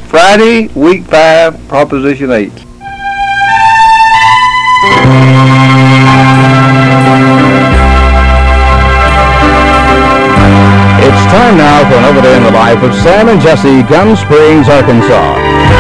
Friday, week 5, Proposition 8. It's time now for another day in the life of Sam and Jesse, Gun Springs, Arkansas.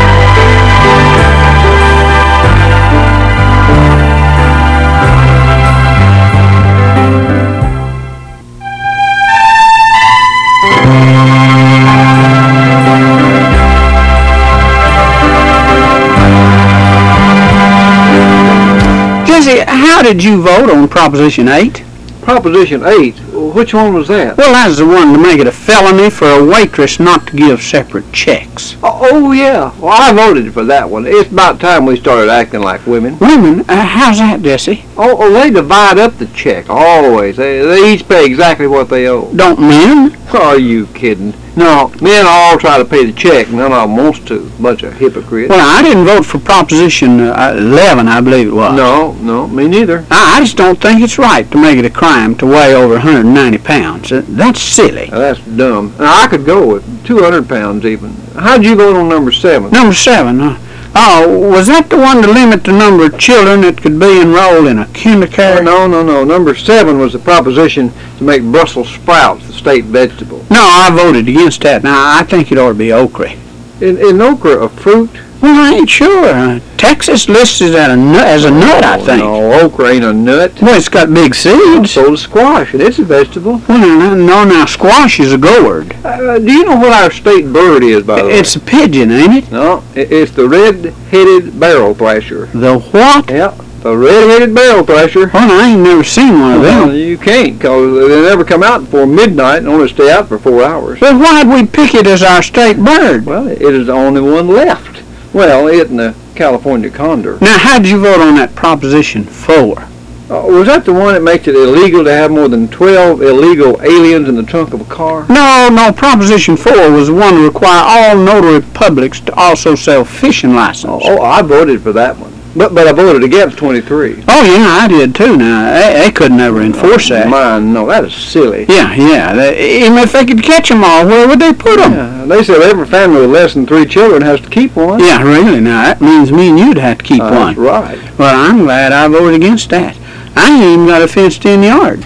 Jesse, how did you vote on Proposition 8? Proposition 8? Which one was that? Well, that's the one to make it a felony for a waitress not to give separate checks. Oh, yeah. Well, I voted for that one. It's about time we started acting like women. Women? How's that, Jesse? Oh, they divide up the check, always. They each pay exactly what they owe. Don't men? Are you kidding? No, men all try to pay the check. None of them wants to. Bunch of hypocrites. Well, I didn't vote for Proposition 11, I believe it was. No, me neither. I just don't think it's right to make it a crime to weigh over 190 pounds. That's silly. Now, that's dumb. Now, I could go with 200 pounds even. How'd you vote on number 7? Number 7, Oh, was that the one to limit the number of children that could be enrolled in a kindergarten? No. Number 7 was the proposition to make Brussels sprouts the state vegetable. No, I voted against that. Now, I think it ought to be okra. In okra, a fruit? Well, I ain't sure. Texas lists it as a nut, I think. No, okra ain't a nut. Well, it's got big seeds. So does squash, and it's a vegetable. Well, no, squash is a gourd. Do you know what our state bird is, by the way? It's a pigeon, ain't it? No, it's the red-headed barrel thrasher. The what? Yeah, the red-headed barrel thrasher. Well, I ain't never seen one of them. Well, you can't, because they never come out before midnight and only stay out for 4 hours. But why'd we pick it as our state bird? Well, it is the only one left. Well, it and the California condor. Now, how'd you vote on that Proposition 4? Was that the one that makes it illegal to have more than 12 illegal aliens in the trunk of a car? No, Proposition 4 was the one to require all notary publics to also sell fishing licenses. Oh, I voted for that one. But I voted against 23. Oh, yeah, I did too. Now, they couldn't ever enforce that. No, that is silly. Yeah. Even if they could catch them all, where would they put them? Yeah, they said every family with less than 3 children has to keep one. Yeah, really. Now, that means me and you'd have to keep one. That's right. Well, I'm glad I voted against that. I ain't even got a fenced-in yard.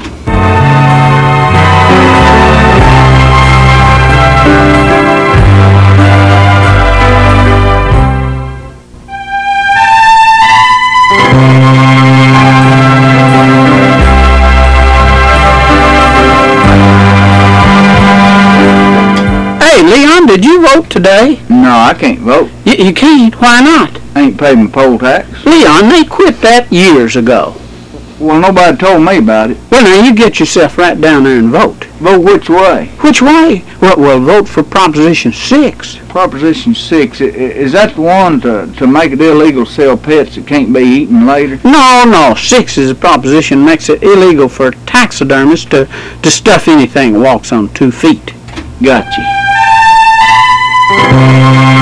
Hey, Leon, did you vote today? No, I can't vote. You can't? Why not? I ain't paid my poll tax. Leon, they quit that years ago. Well, nobody told me about it. Well, now, you get yourself right down there and vote. Vote which way? Which way? Well, vote for Proposition 6. Proposition 6, is that the one to make it illegal to sell pets that can't be eaten later? No, 6 is a proposition that makes it illegal for taxidermists to stuff anything that walks on 2 feet. Gotcha.